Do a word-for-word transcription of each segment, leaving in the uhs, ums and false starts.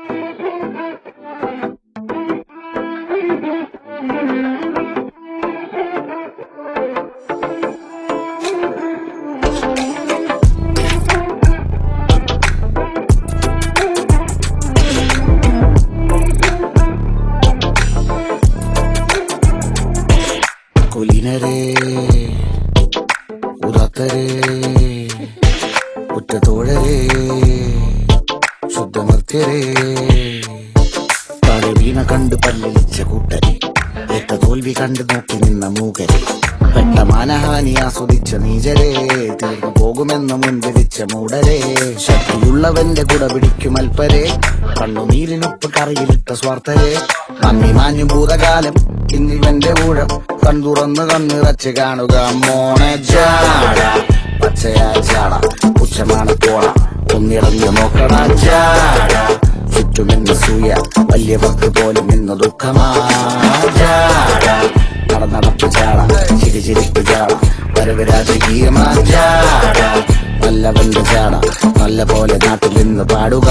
കുലീനരേ ഉദാത്തരേ ഉറ്റത്തോഴരേ ശുദ്ധമർത്യരേ താഴെ വീണ കണ്ട് പല്ലിളിച്ച കൂട്ടരെ ഏറ്റ തോൽവി കണ്ട് നോക്കി നിന്ന മൂകരെ പെട്ട മാനഹാനി ആസ്വദിച്ച നീചരേ തീർന്നു പോകുമെന്ന് മുൻവിധിച്ച മൂടരേ ശക്തിയുള്ളവന്റെ കുട പിടിക്കും അൽപ്പരെ കണ്ണുനീരിനൊപ്പ് കറിയിലിട്ട സ്വാർത്ഥരെ മങ്ങി മാഞ്ഞു ഭൂതകാലം ഇന്നിവന്റെ ഊഴം കൺതുറന്ന് കണ്ണിറച്ച് കാണുക മോനെ ജാട പച്ചയാ ജാട പുച്ഛമാണ് പോണ ഒന്നിറങ്ങി നോക്കണ ജാട ചുറ്റുമെന്ന് സൂയ വലിയവർക്ക് പോലും ഇന്ന് ദുഃഖമാ ജാട നടന്നടപ്പ് ജാട ചിരി ചിരിപ്പ് ജാട വരവ് രാജകീയമാ ജാട നല്ലവന്റെ ജാട നല്ല പോലെ നാട്ടിൽ നിന്ന് പാടുക.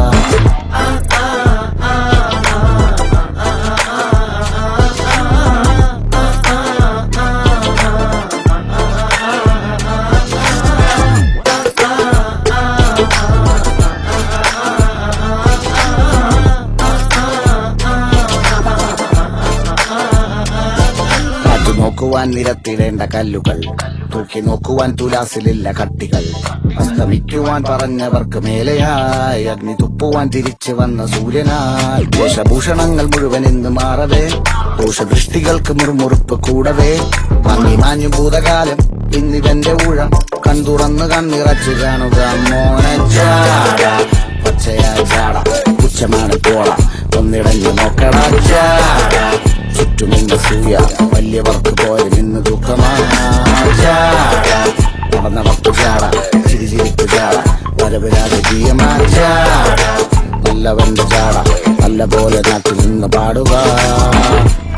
നോക്കുവാൻ നിരത്തിടേണ്ട കല്ലുകൾ തൂക്കി നോക്കുവാൻ തുലാസിലില്ല കട്ടികൾ അസ്തമിക്കുവാൻ പറഞ്ഞവർക്ക് മേലെയായി അഗ്നി തുപ്പുവാൻ തിരിച്ചു വന്ന സൂര്യനായി വേഷഭൂഷണങ്ങൾ മുഴുവൻ ഇന്ന് മാറവേ ദോഷദൃഷ്ടികൾക്ക് മുറുമുറുപ്പ് കൂടവേ മങ്ങി മാഞ്ഞു ഭൂതകാലം ഇന്നിവന്റെ ഊഴം കൺതുറന്ന് കണ്ണിറച്ച് കാണുക മോനെ ജാട പച്ചയാ ജാട പുച്ഛമാണ് പോള ഒന്നിടഞ്ഞു നോക്കട ജാട ചുറ്റുമിന്ന് സൂയ വലിയവർക്ക് പോലും ഇന്ന് ദുഃഖമാ ജാട നടന്നടപ്പ് ജാട ചിരി ചിരിപ്പ് ജാട വരവ് രാജകീയമാ ജാട നല്ലവന്റെ ജാട നല്ല പോലെ നാട്ടിൽ നിന്ന് പാടുക.